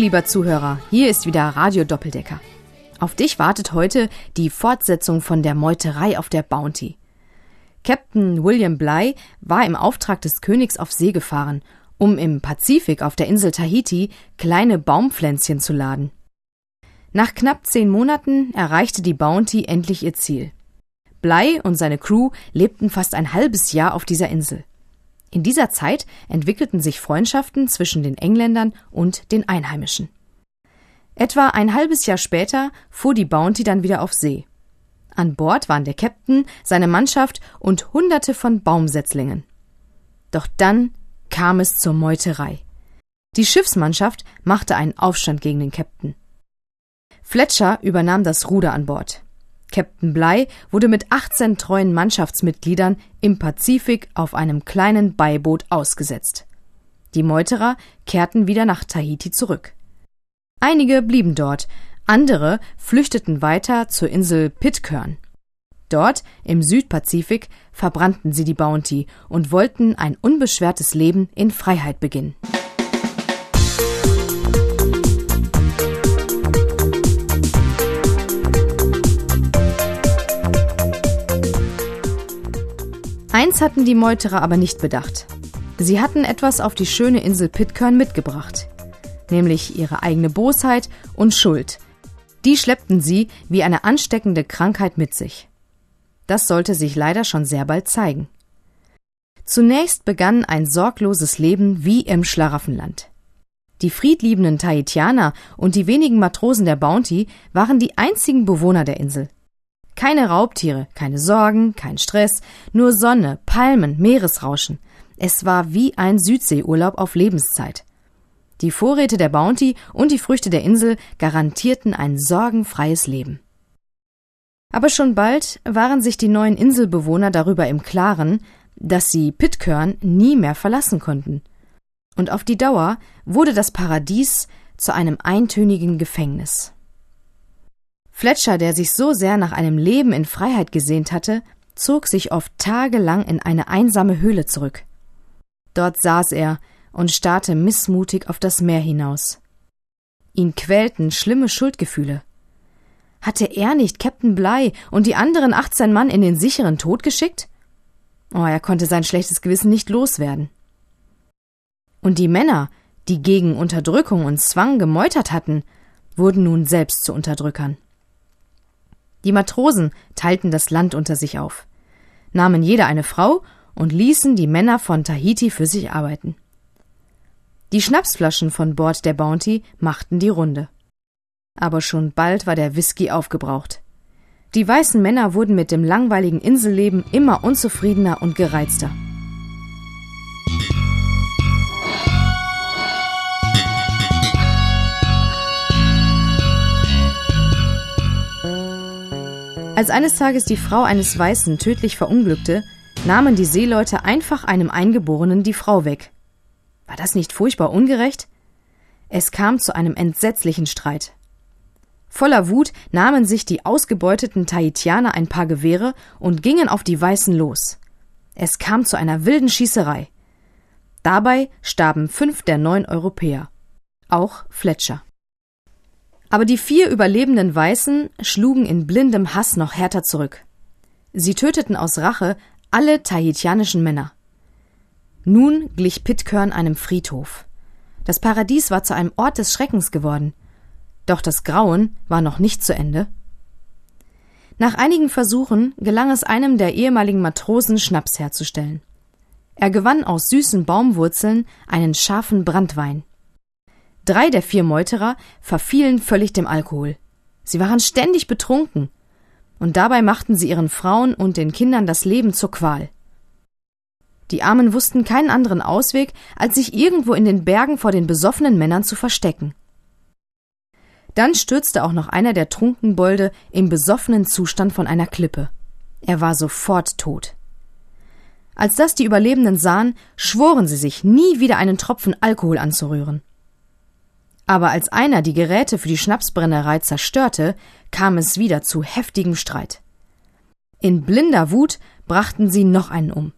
lieber Zuhörer, hier ist wieder Radio Doppeldecker. Auf dich wartet heute die Fortsetzung von der Meuterei auf der Bounty. Captain William Bligh war im Auftrag des Königs auf See gefahren, um im Pazifik auf der Insel Tahiti kleine Baumpflänzchen zu laden. Nach knapp 10 Monaten erreichte die Bounty endlich ihr Ziel. Bligh und seine Crew lebten fast ein halbes Jahr auf dieser Insel. In dieser Zeit entwickelten sich Freundschaften zwischen den Engländern und den Einheimischen. Etwa ein halbes Jahr später fuhr die Bounty dann wieder auf See. An Bord waren der Captain, seine Mannschaft und Hunderte von Baumsetzlingen. Doch dann kam es zur Meuterei. Die Schiffsmannschaft machte einen Aufstand gegen den Captain. Fletcher übernahm das Ruder an Bord. Captain Bligh wurde mit 18 treuen Mannschaftsmitgliedern im Pazifik auf einem kleinen Beiboot ausgesetzt. Die Meuterer kehrten wieder nach Tahiti zurück. Einige blieben dort, andere flüchteten weiter zur Insel Pitcairn. Dort, im Südpazifik, verbrannten sie die Bounty und wollten ein unbeschwertes Leben in Freiheit beginnen. Eins hatten die Meuterer aber nicht bedacht. Sie hatten etwas auf die schöne Insel Pitcairn mitgebracht, nämlich ihre eigene Bosheit und Schuld. Die schleppten sie wie eine ansteckende Krankheit mit sich. Das sollte sich leider schon sehr bald zeigen. Zunächst begann ein sorgloses Leben wie im Schlaraffenland. Die friedliebenden Tahitianer und die wenigen Matrosen der Bounty waren die einzigen Bewohner der Insel. Keine Raubtiere, keine Sorgen, kein Stress, nur Sonne, Palmen, Meeresrauschen. Es war wie ein Südseeurlaub auf Lebenszeit. Die Vorräte der Bounty und die Früchte der Insel garantierten ein sorgenfreies Leben. Aber schon bald waren sich die neuen Inselbewohner darüber im Klaren, dass sie Pitcairn nie mehr verlassen konnten. Und auf die Dauer wurde das Paradies zu einem eintönigen Gefängnis. Fletcher, der sich so sehr nach einem Leben in Freiheit gesehnt hatte, zog sich oft tagelang in eine einsame Höhle zurück. Dort saß er und starrte missmutig auf das Meer hinaus. Ihn quälten schlimme Schuldgefühle. Hatte er nicht Captain Bligh und die anderen 18 Mann in den sicheren Tod geschickt? Oh, er konnte sein schlechtes Gewissen nicht loswerden. Und die Männer, die gegen Unterdrückung und Zwang gemeutert hatten, wurden nun selbst zu Unterdrückern. Die Matrosen teilten das Land unter sich auf, nahmen jeder eine Frau und ließen die Männer von Tahiti für sich arbeiten. Die Schnapsflaschen von Bord der Bounty machten die Runde. Aber schon bald war der Whisky aufgebraucht. Die weißen Männer wurden mit dem langweiligen Inselleben immer unzufriedener und gereizter. Als eines Tages die Frau eines Weißen tödlich verunglückte, nahmen die Seeleute einfach einem Eingeborenen die Frau weg. War das nicht furchtbar ungerecht? Es kam zu einem entsetzlichen Streit. Voller Wut nahmen sich die ausgebeuteten Tahitianer ein paar Gewehre und gingen auf die Weißen los. Es kam zu einer wilden Schießerei. Dabei starben 5 der 9 Europäer, auch Fletcher. Aber die 4 überlebenden Weißen schlugen in blindem Hass noch härter zurück. Sie töteten aus Rache alle tahitianischen Männer. Nun glich Pitcairn einem Friedhof. Das Paradies war zu einem Ort des Schreckens geworden. Doch das Grauen war noch nicht zu Ende. Nach einigen Versuchen gelang es einem der ehemaligen Matrosen, Schnaps herzustellen. Er gewann aus süßen Baumwurzeln einen scharfen Branntwein. 3 der 4 Meuterer verfielen völlig dem Alkohol. Sie waren ständig betrunken. Und dabei machten sie ihren Frauen und den Kindern das Leben zur Qual. Die Armen wussten keinen anderen Ausweg, als sich irgendwo in den Bergen vor den besoffenen Männern zu verstecken. Dann stürzte auch noch einer der Trunkenbolde im besoffenen Zustand von einer Klippe. Er war sofort tot. Als das die Überlebenden sahen, schworen sie sich, nie wieder einen Tropfen Alkohol anzurühren. Aber als einer die Geräte für die Schnapsbrennerei zerstörte, kam es wieder zu heftigem Streit. In blinder Wut brachten sie noch einen um.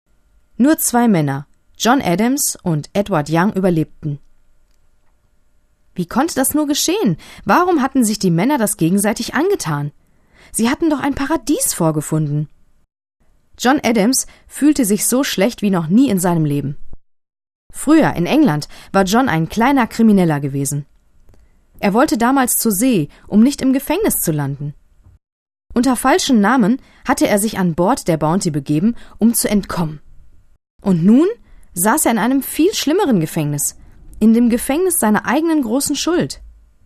Nur 2 Männer, John Adams und Edward Young, überlebten. Wie konnte das nur geschehen? Warum hatten sich die Männer das gegenseitig angetan? Sie hatten doch ein Paradies vorgefunden. John Adams fühlte sich so schlecht wie noch nie in seinem Leben. Früher, in England, war John ein kleiner Krimineller gewesen. Er wollte damals zur See, um nicht im Gefängnis zu landen. Unter falschen Namen hatte er sich an Bord der Bounty begeben, um zu entkommen. Und nun saß er in einem viel schlimmeren Gefängnis, in dem Gefängnis seiner eigenen großen Schuld.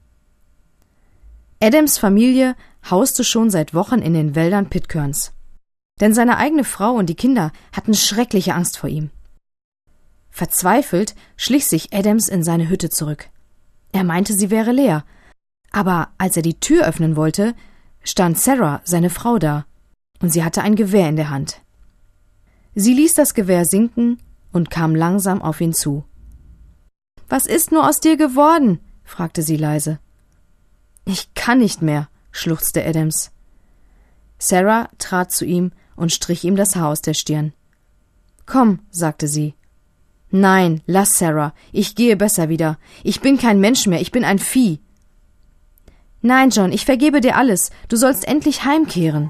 Adams Familie hauste schon seit Wochen in den Wäldern Pitcairns. Denn seine eigene Frau und die Kinder hatten schreckliche Angst vor ihm. Verzweifelt schlich sich Adams in seine Hütte zurück. Er meinte, sie wäre leer. Aber als er die Tür öffnen wollte, stand Sarah, seine Frau, da, und sie hatte ein Gewehr in der Hand. Sie ließ das Gewehr sinken und kam langsam auf ihn zu. »Was ist nur aus dir geworden?« fragte sie leise. »Ich kann nicht mehr«, schluchzte Adams. Sarah trat zu ihm und strich ihm das Haar aus der Stirn. »Komm«, sagte sie. »Nein, lass, Sarah, ich gehe besser wieder. Ich bin kein Mensch mehr, ich bin ein Vieh.« »Nein, John, ich vergebe dir alles. Du sollst endlich heimkehren.«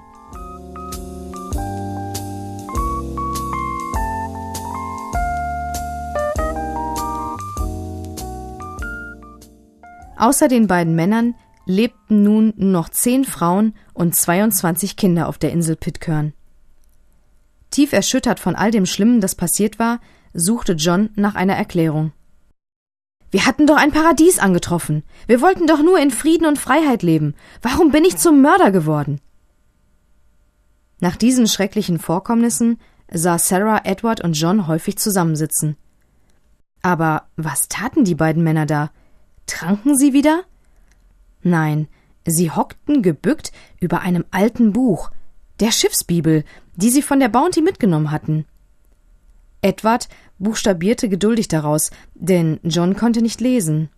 Außer den beiden Männern lebten nun nur noch 10 Frauen und 22 Kinder auf der Insel Pitcairn. Tief erschüttert von all dem Schlimmen, das passiert war, suchte John nach einer Erklärung. »Wir hatten doch ein Paradies angetroffen. Wir wollten doch nur in Frieden und Freiheit leben. Warum bin ich zum Mörder geworden?« Nach diesen schrecklichen Vorkommnissen sah Sarah Edward und John häufig zusammensitzen. Aber was taten die beiden Männer da? Tranken sie wieder? Nein, sie hockten gebückt über einem alten Buch, der Schiffsbibel, die sie von der Bounty mitgenommen hatten. Edward buchstabierte geduldig daraus, denn John konnte nicht lesen.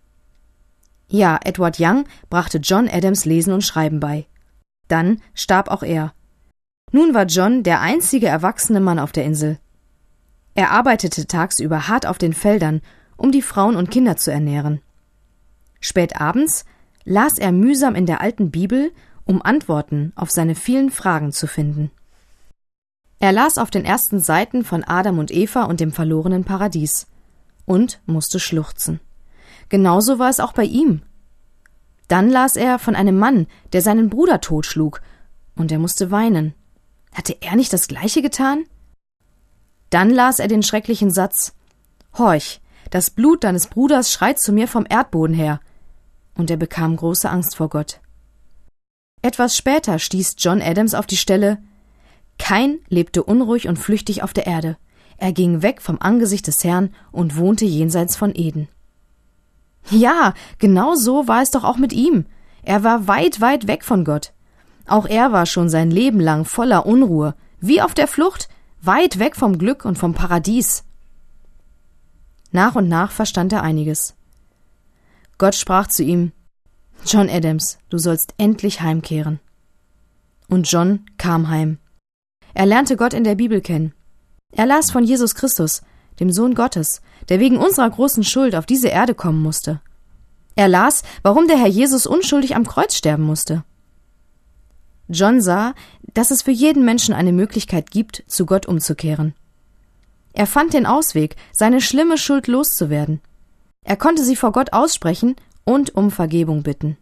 Ja, Edward Young brachte John Adams Lesen und Schreiben bei. Dann starb auch er. Nun war John der einzige erwachsene Mann auf der Insel. Er arbeitete tagsüber hart auf den Feldern, um die Frauen und Kinder zu ernähren. Spät abends las er mühsam in der alten Bibel, um Antworten auf seine vielen Fragen zu finden. Er las auf den ersten Seiten von Adam und Eva und dem verlorenen Paradies und musste schluchzen. Genauso war es auch bei ihm. Dann las er von einem Mann, der seinen Bruder totschlug, und er musste weinen. Hatte er nicht das Gleiche getan? Dann las er den schrecklichen Satz: »Horch, das Blut deines Bruders schreit zu mir vom Erdboden her«, und er bekam große Angst vor Gott. Etwas später stieß John Adams auf die Stelle: »Kain lebte unruhig und flüchtig auf der Erde. Er ging weg vom Angesicht des Herrn und wohnte jenseits von Eden.« Ja, genau so war es doch auch mit ihm. Er war weit, weit weg von Gott. Auch er war schon sein Leben lang voller Unruhe, wie auf der Flucht, weit weg vom Glück und vom Paradies. Nach und nach verstand er einiges. Gott sprach zu ihm: »John Adams, du sollst endlich heimkehren.« Und John kam heim. Er lernte Gott in der Bibel kennen. Er las von Jesus Christus, dem Sohn Gottes, der wegen unserer großen Schuld auf diese Erde kommen musste. Er las, warum der Herr Jesus unschuldig am Kreuz sterben musste. John sah, dass es für jeden Menschen eine Möglichkeit gibt, zu Gott umzukehren. Er fand den Ausweg, seine schlimme Schuld loszuwerden. Er konnte sie vor Gott aussprechen und um Vergebung bitten.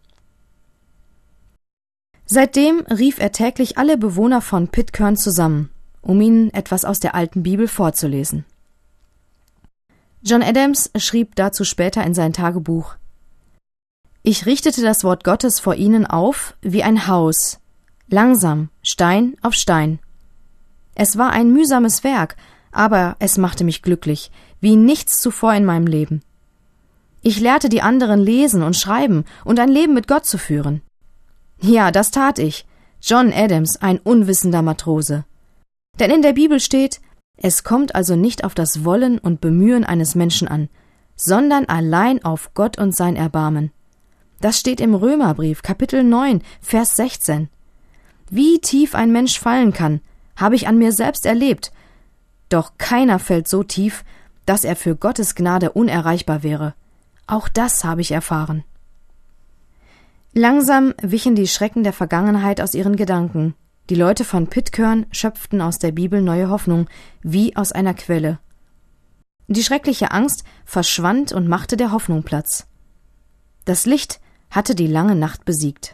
Seitdem rief er täglich alle Bewohner von Pitcairn zusammen, um ihnen etwas aus der alten Bibel vorzulesen. John Adams schrieb dazu später in sein Tagebuch: »Ich richtete das Wort Gottes vor ihnen auf wie ein Haus, langsam, Stein auf Stein. Es war ein mühsames Werk, aber es machte mich glücklich, wie nichts zuvor in meinem Leben. Ich lehrte die anderen lesen und schreiben und ein Leben mit Gott zu führen. Ja, das tat ich, John Adams, ein unwissender Matrose. Denn in der Bibel steht: Es kommt also nicht auf das Wollen und Bemühen eines Menschen an, sondern allein auf Gott und sein Erbarmen. Das steht im Römerbrief, Kapitel 9, Vers 16. Wie tief ein Mensch fallen kann, habe ich an mir selbst erlebt. Doch keiner fällt so tief, dass er für Gottes Gnade unerreichbar wäre. Auch das habe ich erfahren. Langsam wichen die Schrecken der Vergangenheit aus ihren Gedanken. Die Leute von Pitcairn schöpften aus der Bibel neue Hoffnung, wie aus einer Quelle. Die schreckliche Angst verschwand und machte der Hoffnung Platz. Das Licht hatte die lange Nacht besiegt.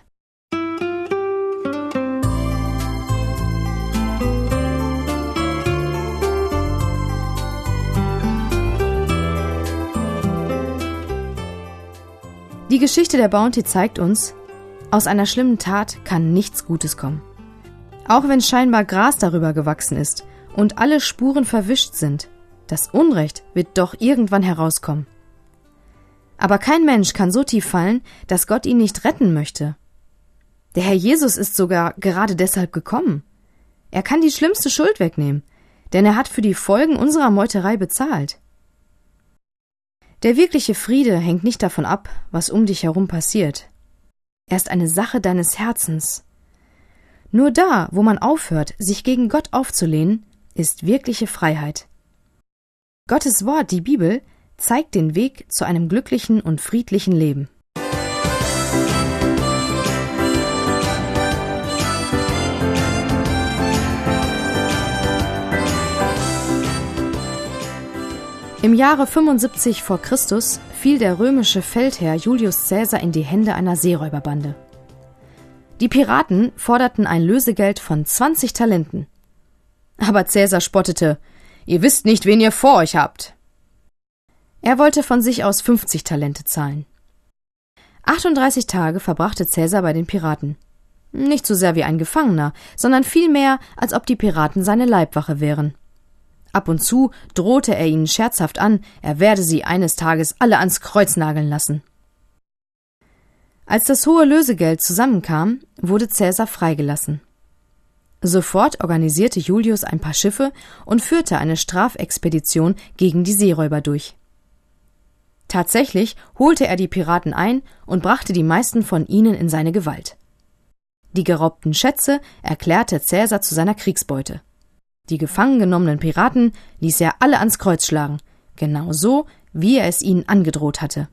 Die Geschichte der Bounty zeigt uns, aus einer schlimmen Tat kann nichts Gutes kommen. Auch wenn scheinbar Gras darüber gewachsen ist und alle Spuren verwischt sind, das Unrecht wird doch irgendwann herauskommen. Aber kein Mensch kann so tief fallen, dass Gott ihn nicht retten möchte. Der Herr Jesus ist sogar gerade deshalb gekommen. Er kann die schlimmste Schuld wegnehmen, denn er hat für die Folgen unserer Meuterei bezahlt. Der wirkliche Friede hängt nicht davon ab, was um dich herum passiert. Er ist eine Sache deines Herzens. Nur da, wo man aufhört, sich gegen Gott aufzulehnen, ist wirkliche Freiheit. Gottes Wort, die Bibel, zeigt den Weg zu einem glücklichen und friedlichen Leben. Im Jahre 75 vor Christus fiel der römische Feldherr Julius Caesar in die Hände einer Seeräuberbande. Die Piraten forderten ein Lösegeld von 20 Talenten. Aber Caesar spottete: Ihr wisst nicht, wen ihr vor euch habt. Er wollte von sich aus 50 Talente zahlen. 38 Tage verbrachte Caesar bei den Piraten. Nicht so sehr wie ein Gefangener, sondern vielmehr, als ob die Piraten seine Leibwache wären. Ab und zu drohte er ihnen scherzhaft an, er werde sie eines Tages alle ans Kreuz nageln lassen. Als das hohe Lösegeld zusammenkam, wurde Caesar freigelassen. Sofort organisierte Julius ein paar Schiffe und führte eine Strafexpedition gegen die Seeräuber durch. Tatsächlich holte er die Piraten ein und brachte die meisten von ihnen in seine Gewalt. Die geraubten Schätze erklärte Caesar zu seiner Kriegsbeute. Die gefangen genommenen Piraten ließ er alle ans Kreuz schlagen, genau so, wie er es ihnen angedroht hatte.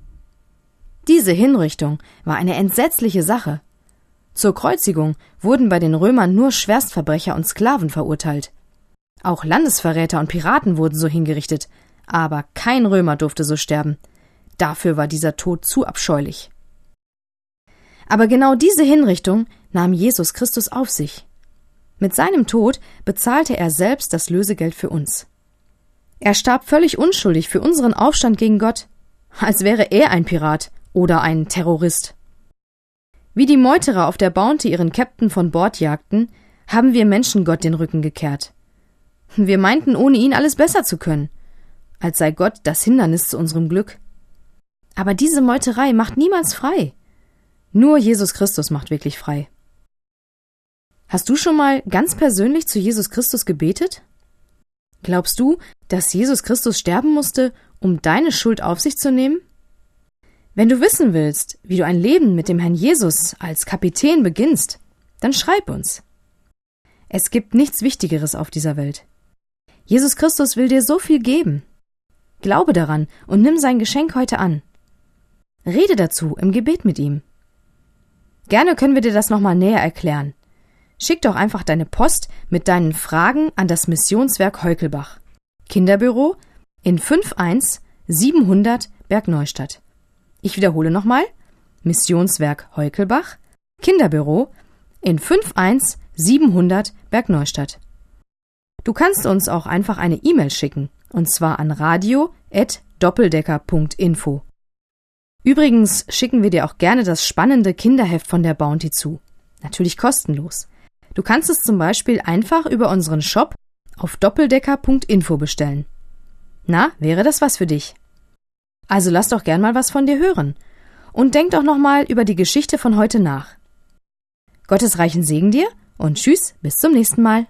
Diese Hinrichtung war eine entsetzliche Sache. Zur Kreuzigung wurden bei den Römern nur Schwerstverbrecher und Sklaven verurteilt. Auch Landesverräter und Piraten wurden so hingerichtet, aber kein Römer durfte so sterben. Dafür war dieser Tod zu abscheulich. Aber genau diese Hinrichtung nahm Jesus Christus auf sich. Mit seinem Tod bezahlte er selbst das Lösegeld für uns. Er starb völlig unschuldig für unseren Aufstand gegen Gott, als wäre er ein Pirat oder ein Terrorist. Wie die Meuterer auf der Bounty ihren Käpt'n von Bord jagten, haben wir Menschen Gott den Rücken gekehrt. Wir meinten, ohne ihn alles besser zu können, als sei Gott das Hindernis zu unserem Glück. Aber diese Meuterei macht niemals frei. Nur Jesus Christus macht wirklich frei. Hast du schon mal ganz persönlich zu Jesus Christus gebetet? Glaubst du, dass Jesus Christus sterben musste, um deine Schuld auf sich zu nehmen? Wenn du wissen willst, wie du ein Leben mit dem Herrn Jesus als Kapitän beginnst, dann schreib uns. Es gibt nichts Wichtigeres auf dieser Welt. Jesus Christus will dir so viel geben. Glaube daran und nimm sein Geschenk heute an. Rede dazu im Gebet mit ihm. Gerne können wir dir das nochmal näher erklären. Schick doch einfach deine Post mit deinen Fragen an das Missionswerk Heukelbach. Kinderbüro in 51700 Bergneustadt. Ich wiederhole nochmal. Missionswerk Heukelbach, Kinderbüro in 51700 Bergneustadt. Du kannst uns auch einfach eine E-Mail schicken, und zwar an radio@doppeldecker.info. Übrigens schicken wir dir auch gerne das spannende Kinderheft von der Bounty zu. Natürlich kostenlos. Du kannst es zum Beispiel einfach über unseren Shop auf doppeldecker.info bestellen. Na, wäre das was für dich? Also lass doch gern mal was von dir hören. Und denk doch nochmal über die Geschichte von heute nach. Gottes reichen Segen dir und tschüss, bis zum nächsten Mal.